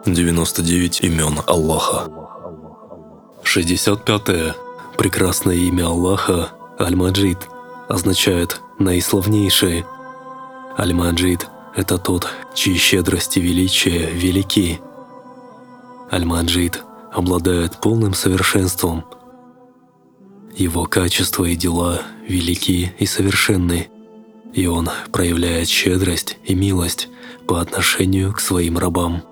99 имен Аллаха. 65-е. Прекрасное имя Аллаха Аль-Маджид означает «наиславнейший». Аль-Маджид – это тот, чьи щедрость и величие велики. Аль-Маджид обладает полным совершенством. Его качества и дела велики и совершенны, и он проявляет щедрость и милость по отношению к своим рабам.